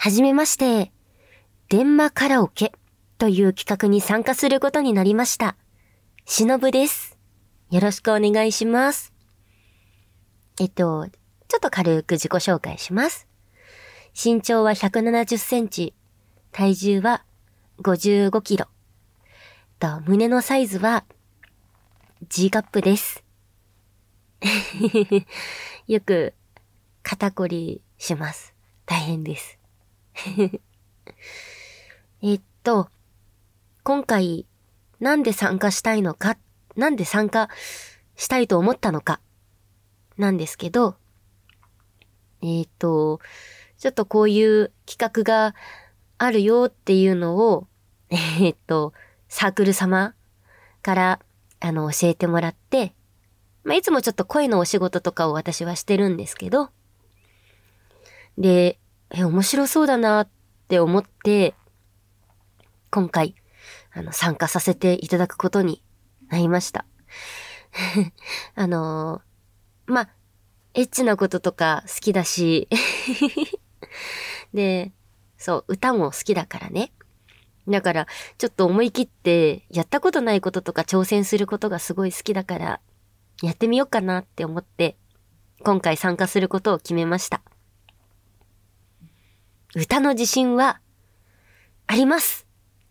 はじめまして、電話カラオケという企画に参加することになりました。しのぶです。よろしくお願いします。ちょっと軽く自己紹介します。身長は170センチ、体重は55キロ。胸のサイズは G カップです。よく肩こりします。大変です。今回なんで参加したいのか、なんで参加したいと思ったのかなんですけど、ちょっとこういう企画があるよっていうのをサークル様から教えてもらって、いつもちょっと声のお仕事とかを私はしてるんですけど、で、面白そうだなって思って、今回、参加させていただくことになりました。エッチなこととか好きだし、で、そう、歌も好きだからね。だから、ちょっと思い切って、やったことないこととか挑戦することがすごい好きだから、やってみようかなって思って、今回参加することを決めました。歌の自信は、あります。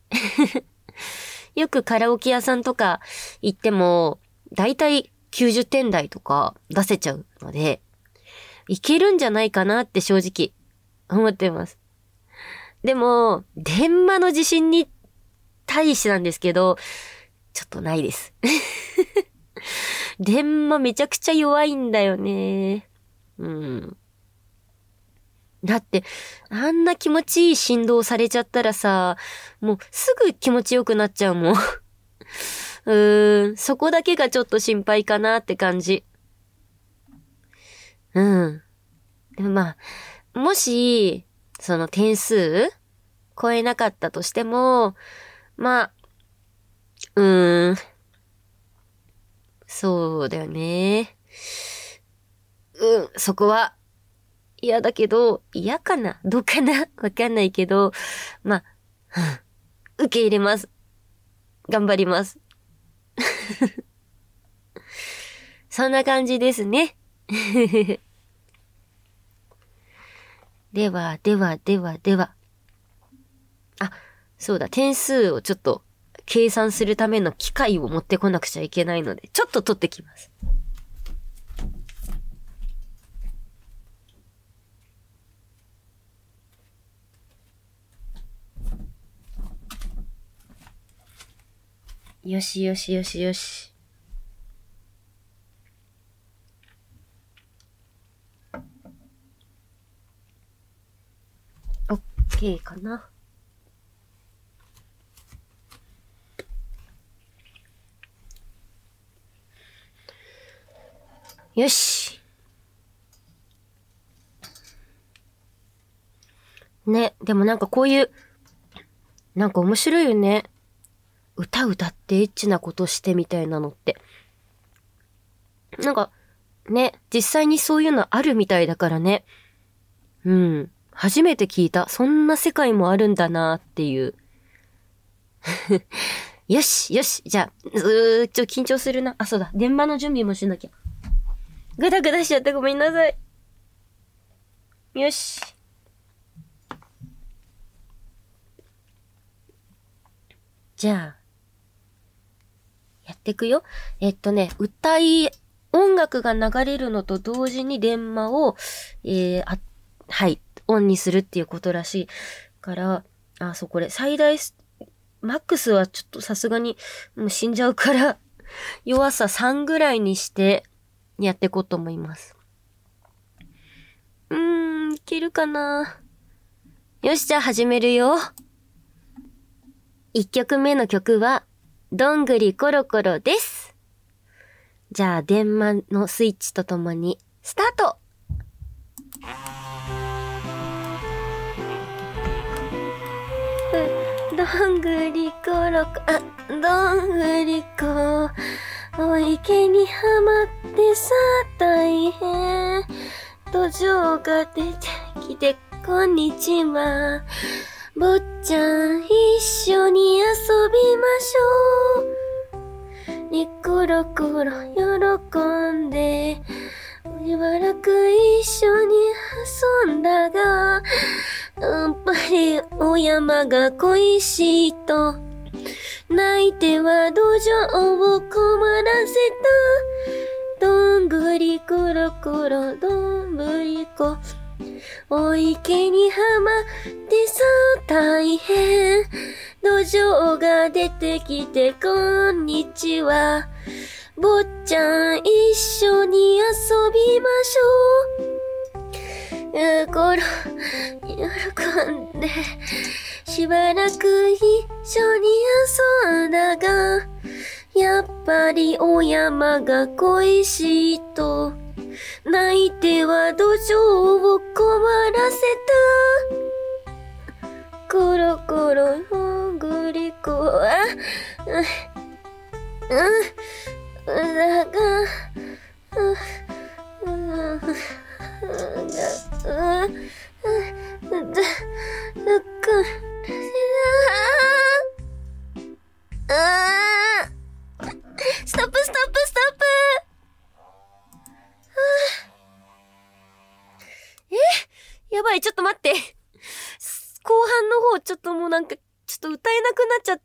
よくカラオケ屋さんとか行っても、だいたい90点台とか出せちゃうので、いけるんじゃないかなって正直思ってます。でも、電話の自信に対してなんですけど、ちょっとないです。電話めちゃくちゃ弱いんだよね。だって、あんな気持ちいい振動されちゃったらさ、もうすぐ気持ちよくなっちゃうもん。そこだけがちょっと心配かなって感じ。でももし、その点数超えなかったとしても、そうだよね。そこは、嫌だけど、嫌かなどうかなわかんないけど、受け入れます。頑張ります。そんな感じですね。では。そうだ、点数をちょっと計算するための機械を持ってこなくちゃいけないので、ちょっと取ってきます。よし。オッケーかな。よし。ね、でもなんかこういう、なんか面白いよね。歌ってエッチなことしてみたいなのって。なんか、ね、実際にそういうのあるみたいだからね。初めて聞いた。そんな世界もあるんだなっていう。よし。じゃあ、ちょっと緊張するな。そうだ。電話の準備もしなきゃ。ぐだぐだしちゃってごめんなさい。よし。じゃあ、やってくよ。音楽が流れるのと同時に電話を、オンにするっていうことらしいから、これ、マックスはちょっとさすがに、もう死んじゃうから、弱さ3ぐらいにして、やっていこうと思います。いけるかな。よし、じゃあ始めるよ。1曲目の曲は、どんぐりころころです。じゃあ、電話のスイッチとともに、スタート。どんぐりころこ、どんぐりこ、お池にはまってさ大変。土壌が出てきてこんにちは。坊ちゃん、一緒に遊びましょう。ニコロコロ喜んで、しばらく一緒に遊んだが、やっぱりお山が恋しいと、泣いては土壌を困らせた。どんぐりころころどんぶりこ、お池にはまってさ大変。土壌が出てきてこんにちは。坊ちゃん一緒に遊びましょう。ころ喜んでしばらく一緒に遊んだが、やっぱりお山が恋しいと、泣いては土壌を困らせた。コロコロほんぐりこだが、ストップストップストップ。やばい、ちょっと待って。後半の方、ちょっともうなんか、ちょっと歌えなくなっちゃった。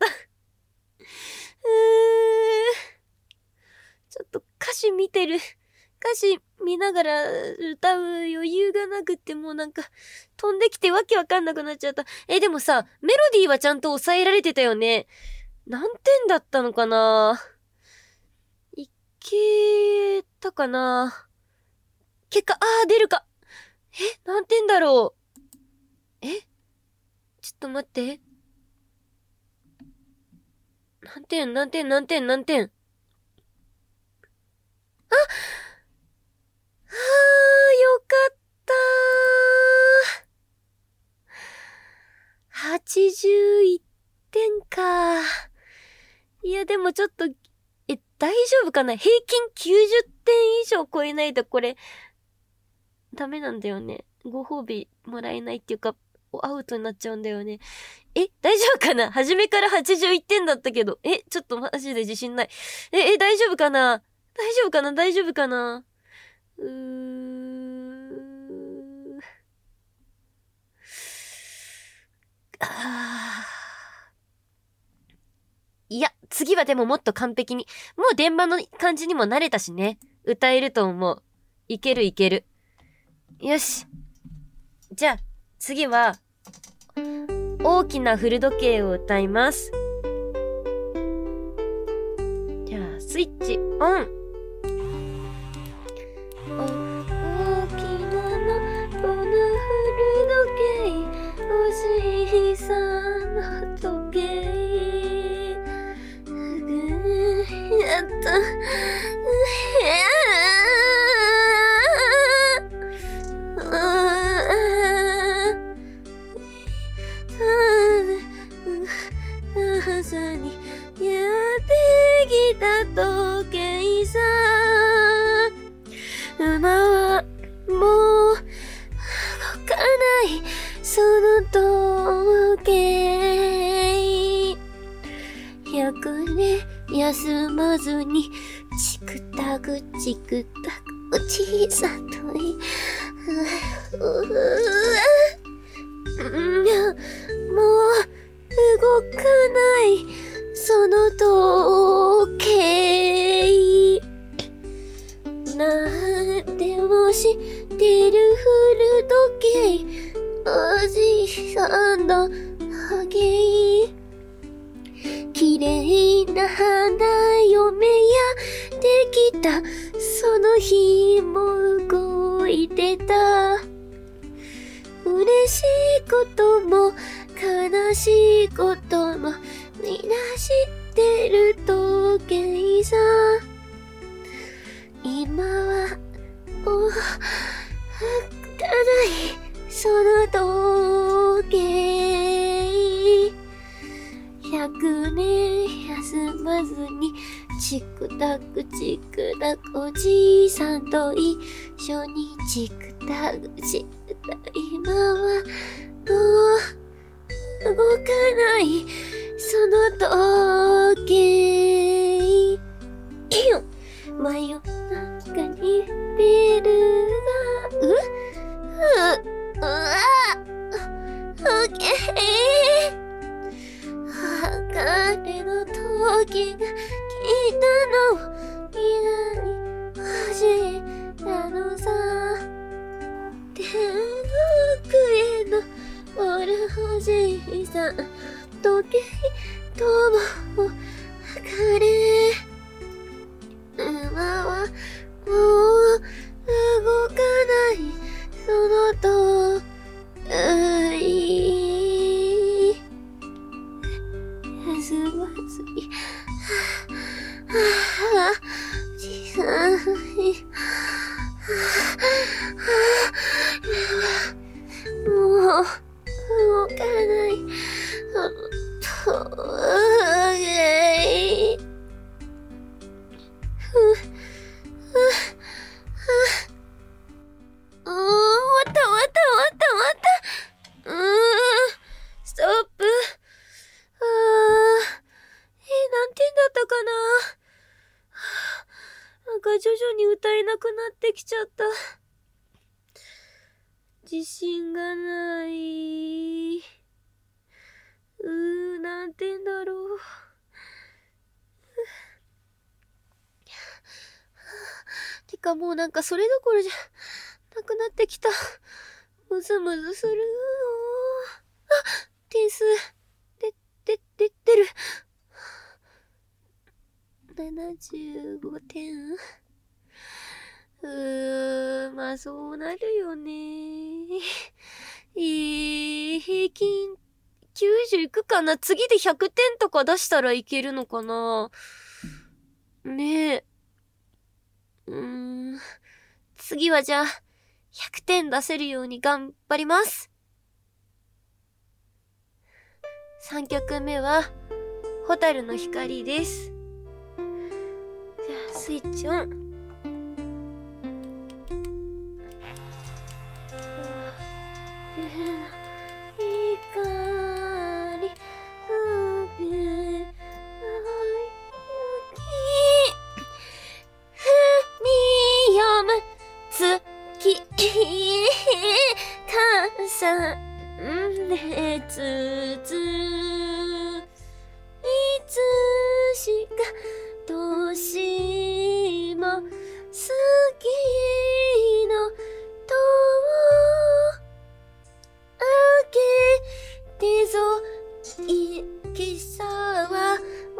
ちょっと歌詞見てる。歌詞見ながら歌う余裕がなくってもうなんか、飛んできてわけわかんなくなっちゃった。でもさ、メロディーはちゃんと抑えられてたよね。何点だったのかないけたかな。結果、出るか。何点だろう。ちょっと待って。何点。よかったー。81点か。いや、でもちょっと、大丈夫かな？平均90点以上超えないとこれ、ダメなんだよね。ご褒美もらえないっていうか、アウトになっちゃうんだよね。大丈夫かな？初めから81点だったけど。ちょっとマジで自信ない。大丈夫かな？大丈夫かな？いや、次はでももっと完璧に。もう電話の感じにも慣れたしね。歌えると思う。いける。よし。じゃあ、次は、大きな古時計を歌います。じゃあ、スイッチオン。大きなの、この古時計、おじいさんの時計。やっと、朝にやってきた時計さ。馬はもう動かないその時計。100年休まずにチクタク小さといもう動かないその時計。なんでも知ってる古時計、おじいさんの影。綺麗な花嫁やできたその日も動いてた。嬉しいことも悲しいこともみんな知ってる時計さ。今はもう儚いその時計。100年休まずにチクタクおじいさんと一緒にチクタク今はもう動かないその時計真夜中にベルが彼の時が来たの未来にたのさ天国へのおるほじいさん時計とも別れ馬はもう動かないその時すごすぎ小さいもう動かないストップ。何点だったかな。なんか徐々に歌えなくなってきちゃった。自信がない。何点だろう。てかもうなんかそれどころじゃなくなってきた。むずむずする。点数、出る。75点。まあそうなるよね。平均90いくかな。次で100点とか出したらいけるのかな。ねえ。次はじゃあ、100点出せるように頑張ります。3曲目は、蛍の光です。じゃあ、スイッチオン。いつしか年も好きの戸を開けてぞ今朝は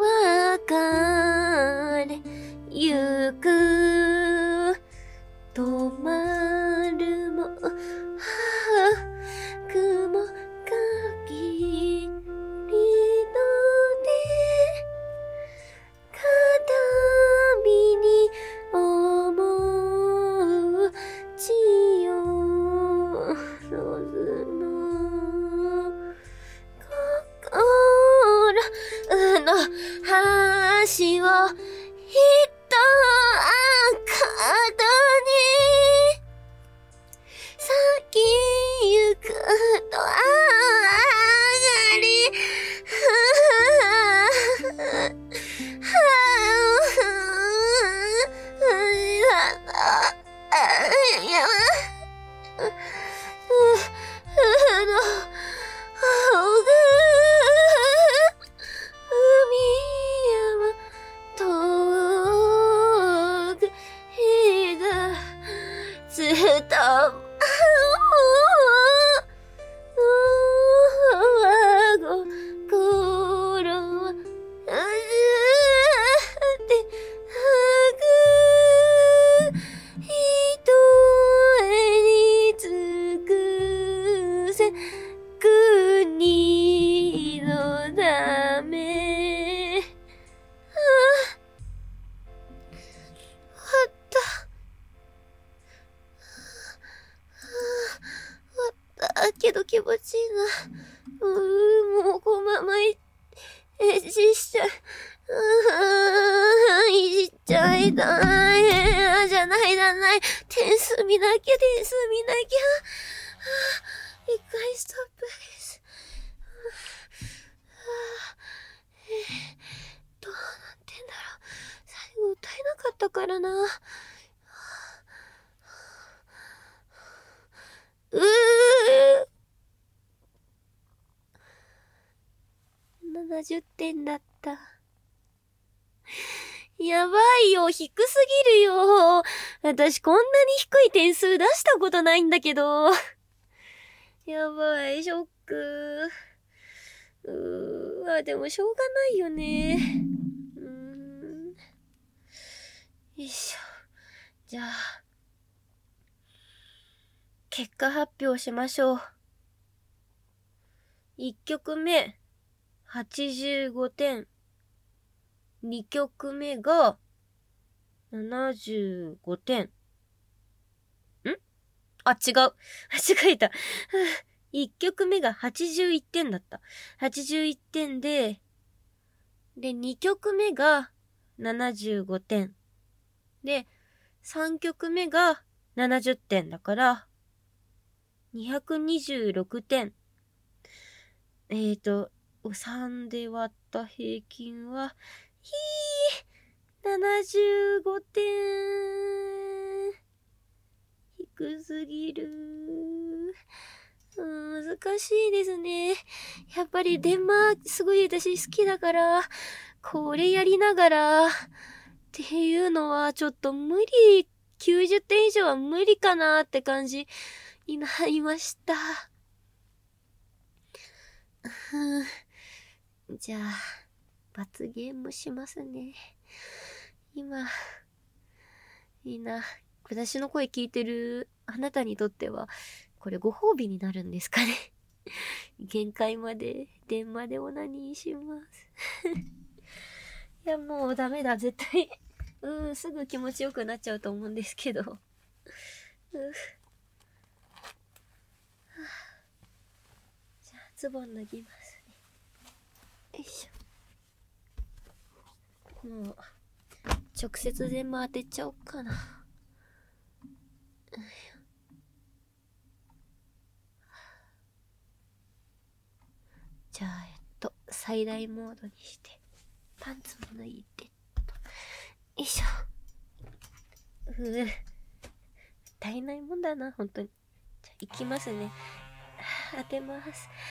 別れゆく止まるも雲かきりので片身に思う千代の心の橋を一角に先行くと上がりけど気持ちいいな。もうこのままいじしちゃいじっちゃいたい。じゃない。点数見なきゃ。 ストップです。どうなってんだろう。最後歌えなかったからな。70点だった。やばいよ、低すぎるよ。私こんなに低い点数出したことないんだけど。やばい、ショック。でもしょうがないよね。よいしょ。じゃあ、結果発表しましょう。1曲目、85点。2曲目が、75点。違う。間違えた。1曲目が81点だった。81点で、2曲目が75点。で、3曲目が70点だから、226点。3で割った平均は、75点。低すぎる。難しいですね。やっぱりデンマークすごい私好きだから、これやりながら、っていうのはちょっと無理、90点以上は無理かなって感じになりました。じゃあ、罰ゲームしますね。今、いいな。私の声聞いてるあなたにとっては、これご褒美になるんですかね。限界まで、電話でオナニーします。いや、もうダメだ、絶対。すぐ気持ちよくなっちゃうと思うんですけど。じゃあ、ズボン脱ぎますね。よいしょ。もう、直接全部当てちゃおうかな。じゃあ、最大モードにして、パンツも脱いで、よいしょ。足りないもんだな、本当に。じゃあ、いきますね。当てます。